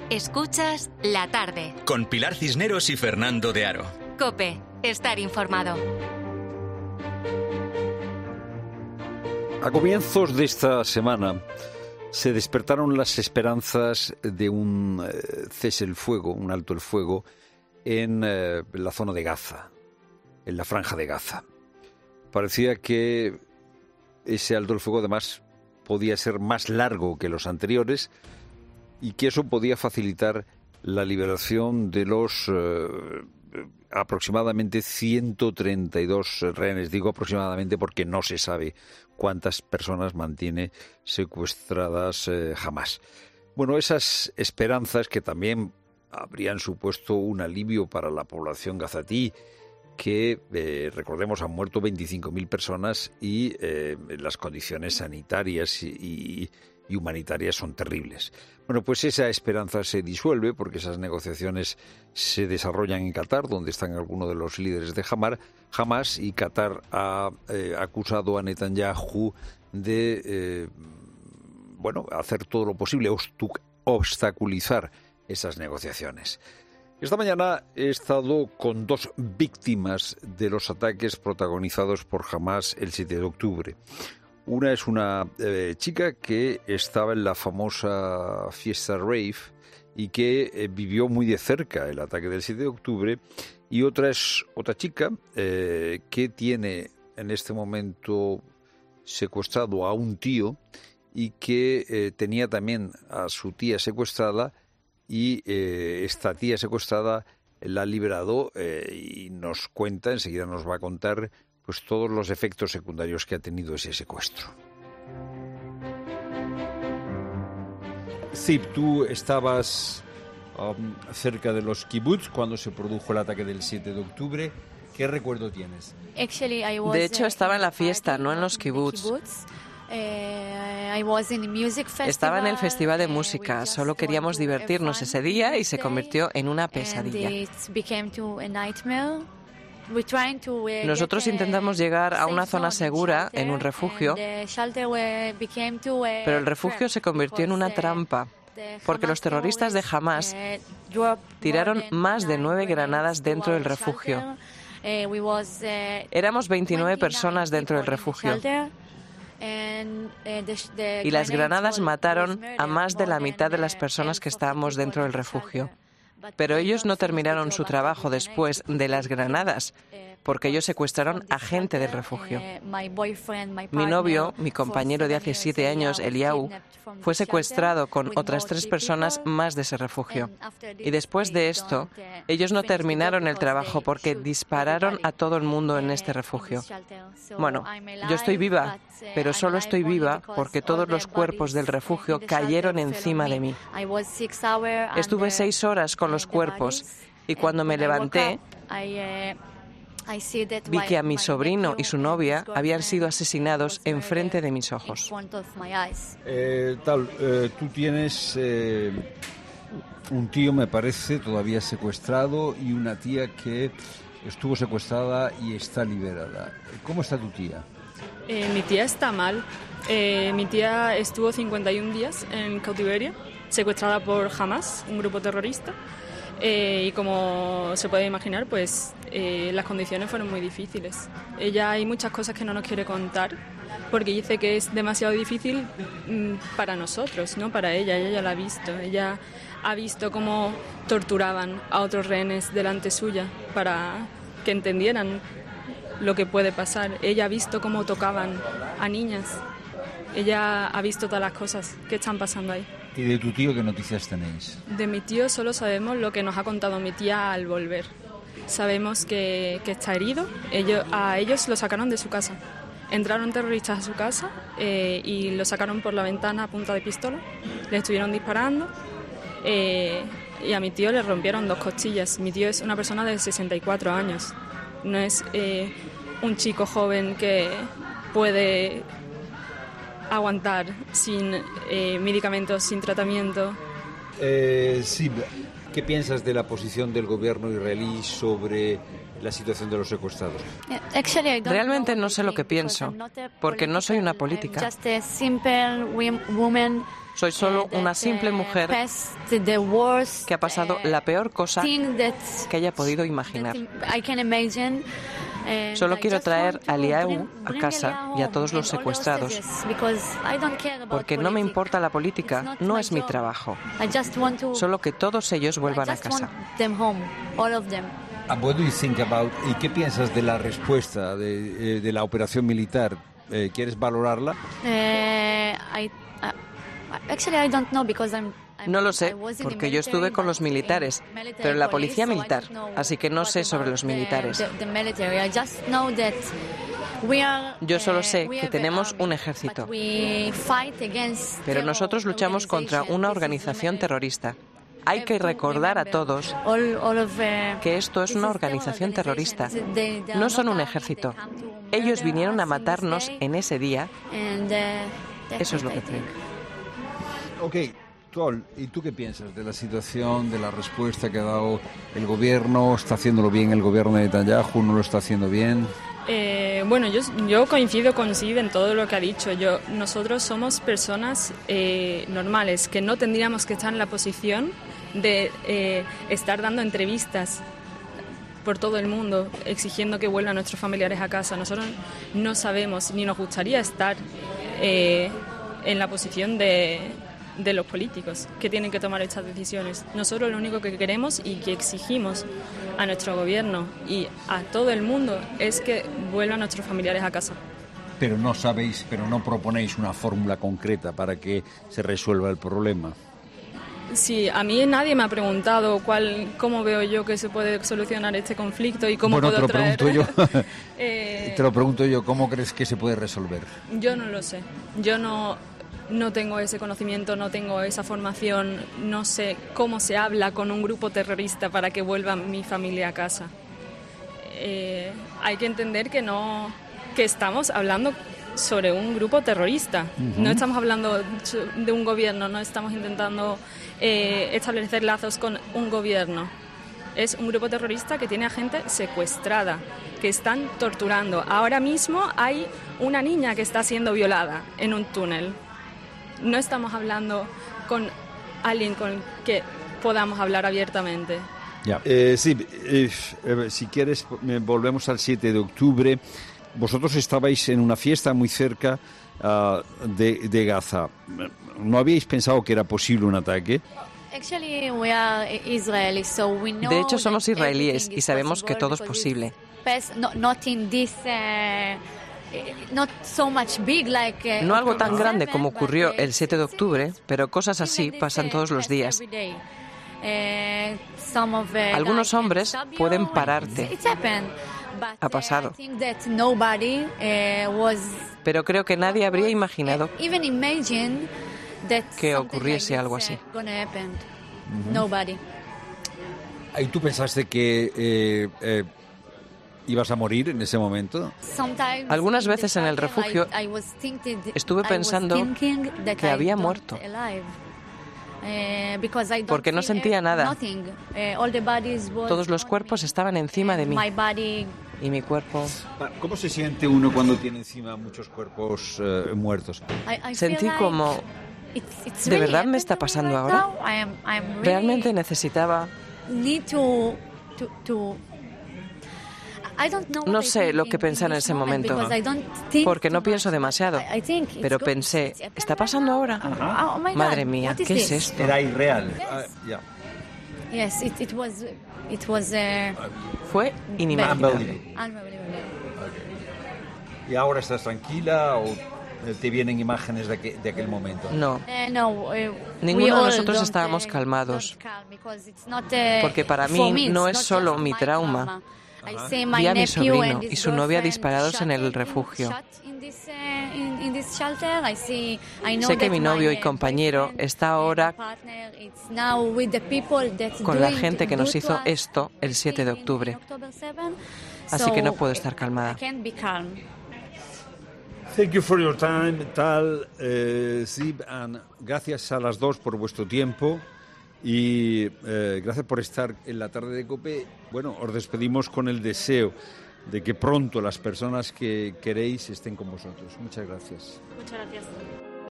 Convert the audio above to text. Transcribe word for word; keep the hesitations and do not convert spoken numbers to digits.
Escuchas La Tarde. Con Pilar Cisneros y Fernando de Aro. COPE. Estar informado. A comienzos de esta semana se despertaron las esperanzas de un eh, cese el fuego, un alto el fuego, en eh, la zona de Gaza, en la franja de Gaza. Parecía que ese alto el fuego además podía ser más largo que los anteriores y que eso podía facilitar la liberación de los eh, aproximadamente ciento treinta y dos rehenes. Digo aproximadamente porque no se sabe cuántas personas mantiene secuestradas eh, Hamás. Bueno, esas esperanzas que también habrían supuesto un alivio para la población gazatí, que, eh, recordemos, han muerto veinticinco mil personas y eh, las condiciones sanitarias y, y, y humanitarias son terribles. Bueno, pues esa esperanza se disuelve porque esas negociaciones se desarrollan en Qatar, donde están algunos de los líderes de Hamás, y Qatar ha eh, acusado a Netanyahu de eh, bueno, hacer todo lo posible, obstaculizar esas negociaciones. Esta mañana he estado con dos víctimas de los ataques protagonizados por Hamás el siete de octubre. Una es una eh, chica que estaba en la famosa fiesta rave y que eh, vivió muy de cerca el ataque del siete de octubre, y otra es otra chica eh, que tiene en este momento secuestrado a un tío y que eh, tenía también a su tía secuestrada, y eh, esta tía secuestrada la ha liberado eh, y nos cuenta, enseguida nos va a contar, pues todos los efectos secundarios que ha tenido ese secuestro. Sí, tú estabas um, cerca de los kibbutz cuando se produjo el ataque del siete de octubre. ¿Qué recuerdo tienes? De hecho, estaba en la fiesta, no en los kibbutz. Estaba en el festival de música, solo queríamos divertirnos ese día y se convirtió en una pesadilla. Nosotros intentamos llegar a una zona segura en un refugio, pero el refugio se convirtió en una trampa, porque los terroristas de Hamás tiraron más de nueve granadas dentro del refugio. Éramos veintinueve personas dentro del refugio. Y las granadas mataron a más de la mitad de las personas que estábamos dentro del refugio. Pero ellos no terminaron su trabajo después de las granadas, porque ellos secuestraron a gente del refugio. Mi novio, mi compañero de hace siete años, Eliyahu, fue secuestrado con otras tres personas más de ese refugio. Y después de esto, ellos no terminaron el trabajo porque dispararon a todo el mundo en este refugio. Bueno, yo estoy viva, pero solo estoy viva porque todos los cuerpos del refugio cayeron encima de mí. Estuve seis horas con los cuerpos y cuando me levanté, vi que a mi sobrino y su novia habían sido asesinados enfrente de mis ojos. Eh, tal, eh, tú tienes eh, un tío, me parece, todavía secuestrado, y una tía que estuvo secuestrada y está liberada. ¿Cómo está tu tía? Eh, mi tía está mal. Eh, mi tía estuvo cincuenta y un días en cautiverio, secuestrada por Hamás, un grupo terrorista. Eh, y como se puede imaginar, pues eh, las condiciones fueron muy difíciles. Ella hay muchas cosas que no nos quiere contar porque dice que es demasiado difícil mm, para nosotros, no para ella. Ella ya la ha visto. Ella ha visto cómo torturaban a otros rehenes delante suya para que entendieran lo que puede pasar. Ella ha visto cómo tocaban a niñas. Ella ha visto todas las cosas que están pasando ahí. ¿Y de tu tío qué noticias tenéis? De mi tío solo sabemos lo que nos ha contado mi tía al volver. Sabemos que, que está herido. Ellos, a ellos lo sacaron de su casa. Entraron terroristas a su casa eh, y lo sacaron por la ventana a punta de pistola. Le estuvieron disparando eh, y a mi tío le rompieron dos costillas. Mi tío es una persona de sesenta y cuatro años. No es eh, un chico joven que puede aguantar sin eh, medicamentos, sin tratamiento. Eh, sí, ¿qué piensas de la posición del gobierno israelí sobre la situación de los secuestrados? Realmente no sé lo que pienso, porque no soy una política. Soy solo una simple mujer que ha pasado la peor cosa que haya podido imaginar. Solo quiero traer a Eliyahu a casa y a todos los secuestrados, porque no me importa la política, no es mi trabajo. Solo que todos ellos vuelvan a casa. What do you think about, ¿y qué piensas de la respuesta de, de la operación militar? Eh, ¿Quieres valorarla? Uh, I, uh, actually, I don't know because I'm No lo sé, porque yo estuve con los militares, pero en la policía militar, así que no sé sobre los militares. Yo solo sé que tenemos un ejército, pero nosotros luchamos contra una organización terrorista. Hay que recordar a todos que esto es una organización terrorista. No son un ejército. Ellos vinieron a matarnos en ese día. Eso es lo que creo. Ok. ¿Y tú qué piensas de la situación, de la respuesta que ha dado el gobierno? ¿Está haciéndolo bien el gobierno de Netanyahu? ¿No lo está haciendo bien? Eh, bueno, yo, yo coincido con Sid en todo lo que ha dicho. Yo, nosotros somos personas eh, normales, que no tendríamos que estar en la posición de eh, estar dando entrevistas por todo el mundo, exigiendo que vuelvan nuestros familiares a casa. Nosotros no sabemos, ni nos gustaría estar eh, en la posición de... de los políticos que tienen que tomar estas decisiones. Nosotros lo único que queremos y que exigimos a nuestro gobierno y a todo el mundo es que vuelvan nuestros familiares a casa. Pero no sabéis, pero no proponéis una fórmula concreta para que se resuelva el problema. Sí, a mí nadie me ha preguntado cuál, cómo veo yo que se puede solucionar este conflicto y cómo bueno, puedo te lo traer... pregunto yo. eh... Te lo pregunto yo, ¿cómo crees que se puede resolver? Yo no lo sé. Yo no... No tengo ese conocimiento, no tengo esa formación, no sé cómo se habla con un grupo terrorista para que vuelva mi familia a casa. Eh, hay que entender que no, que estamos hablando sobre un grupo terrorista. Uh-huh. No estamos hablando de un gobierno, no estamos intentando eh, establecer lazos con un gobierno. Es un grupo terrorista que tiene a gente secuestrada, que están torturando. Ahora mismo hay una niña que está siendo violada en un túnel. No estamos hablando con alguien con que podamos hablar abiertamente. Ya. Eh, sí, eh, eh, si quieres, volvemos al siete de octubre. Vosotros estabais en una fiesta muy cerca uh, de, de Gaza. ¿No habíais pensado que era posible un ataque? De hecho, somos israelíes y sabemos que todo es posible. No algo tan grande como ocurrió el siete de octubre, pero cosas así pasan todos los días. Algunos hombres pueden pararte. Ha pasado. Pero creo que nadie habría imaginado que ocurriese algo así. Uh-huh. ¿Y tú pensaste que eh, eh, ibas a morir en ese momento? Algunas veces en el refugio estuve pensando que había muerto, porque no sentía nada. Todos los cuerpos estaban encima de mí y mi cuerpo... ¿Cómo se siente uno cuando tiene encima muchos cuerpos eh, muertos? Sentí como... ¿De verdad me está pasando ahora? Realmente necesitaba... No sé lo que pensar en ese momento, porque no pienso demasiado, pero pensé, ¿está pasando ahora? Ajá. Madre mía, ¿qué es esto? Era irreal. Uh, yeah. Fue inimaginable. Okay. ¿Y ahora estás tranquila o te vienen imágenes de, aquel, de aquel momento? No. Ninguno de nosotros estábamos calmados, porque para mí no es solo mi trauma. Vi a mi sobrino y su novia disparados en el refugio. Sé que mi novio y compañero está ahora con la gente que nos hizo esto el siete de octubre. Así que no puedo estar calmada. Thank you for your time, Tal, eh, Zib, and gracias a las dos por vuestro tiempo. Y eh, gracias por estar en la tarde de COPE. Bueno, os despedimos con el deseo de que pronto las personas que queréis estén con vosotros. Muchas gracias. Muchas gracias.